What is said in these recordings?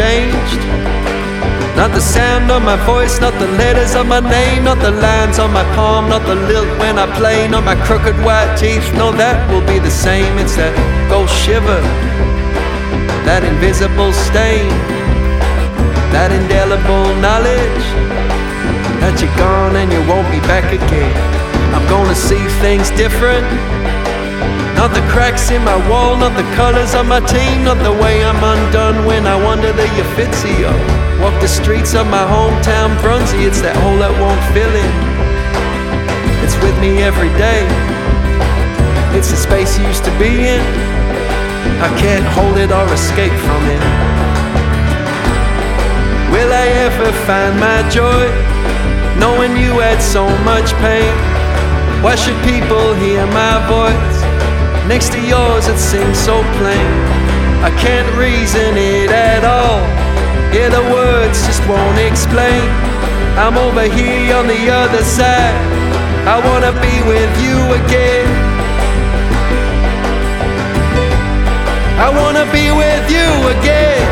changed. Not the sound of my voice, not the letters of my name, not the lines on my palm, not the lilt when I play, not my crooked white teeth. No, that will be the same. It's that ghost shiver, that invisible stain, that indelible knowledge that you're gone and you won't be back again. I'm gonna see things different. Not the cracks in my wall, not the colors of my team, not the way I'm undone when I wander the Uffizio. Walk the streets of my hometown, Brunsey. It's that hole that won't fill in. It's with me every day. It's the space you used to be in. I can't hold it or escape from it. Will I ever find my joy, knowing you had so much pain? Why should people hear my voice next to yours that sings so plain? I can't reason it at all. Yeah, the words just won't explain. I'm over here on the other side. I wanna be with you again. I wanna be with you again.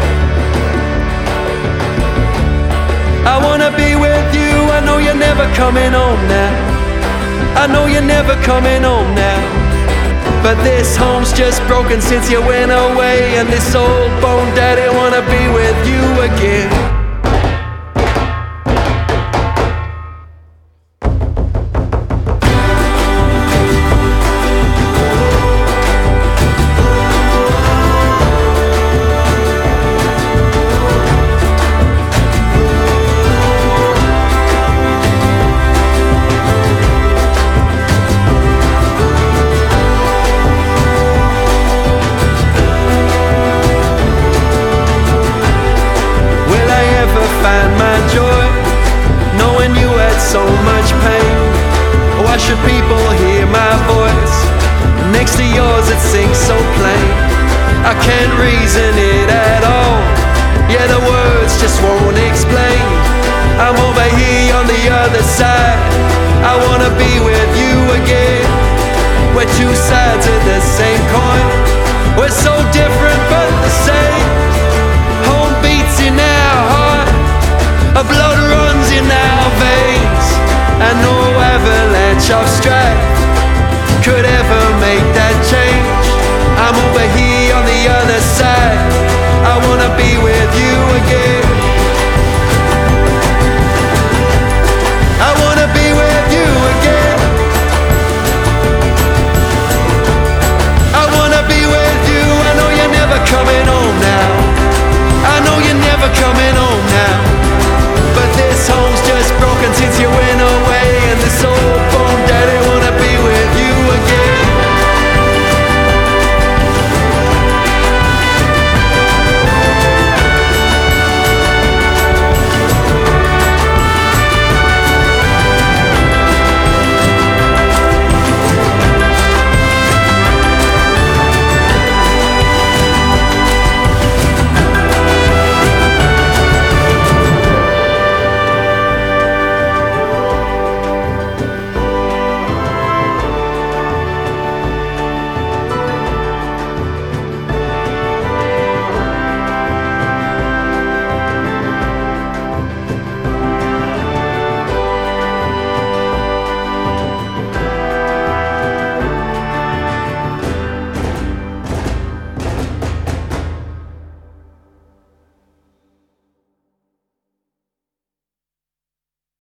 I wanna be with you. I know you're never coming home now. I know you're never coming home now. But this home's just broken since you went away. And this old bone daddy wanna be with you again. Find my joy, knowing you had so much pain. Why should people hear my voice next to yours that sings so plain? I can't reason it at all. Yeah, the words just won't explain. I'm over here on the other side. I wanna be with you again. We're two sides of the same coin. We're so different but the same. Home beats in our heart, our blood runs in our veins, and no avalanche of strife could ever